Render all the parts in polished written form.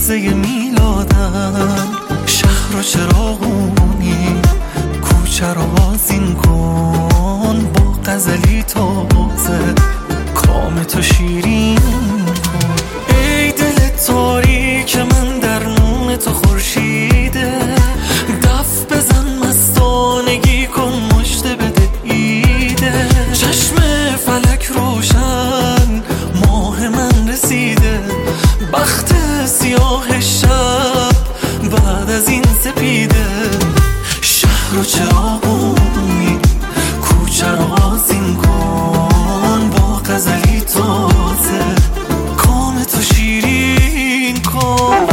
لحظه میلادم. شهر و چراغونی کوچه رو آذین کن، با غزلی تازه کام تو شیرین کن. ای دل تاریک من درون تو خورشیده، دف بزن مستانگی کن مژده بده ایده. چشم فلک روشن ماه من رسیده، بخت سیاه شب بعد از این سپیده. شهر و چراغونی کوچه رو آذین کن، با غزلی تازه کام تو شیرین کن.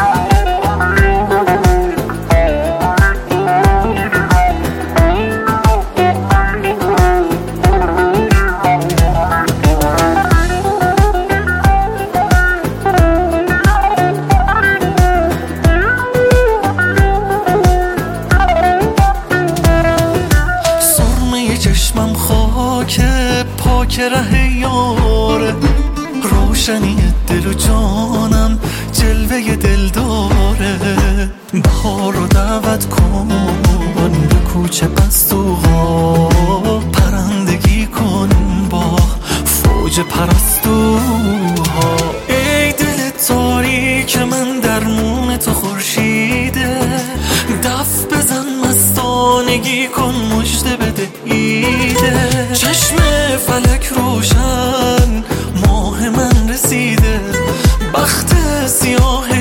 چشمم خاک پاک ره یاره، روشنی دل و جانم جلوه دل داره. بهار رو دعوت کن به کوچه پستوها، پرندگی کن با فوج پرستوها. ای دل تاریک من درمون تو خورشیده، دف بزن مستانگی کن مژده بده ایده. چشم فلک روشن ماه من رسیده، بخت سیاه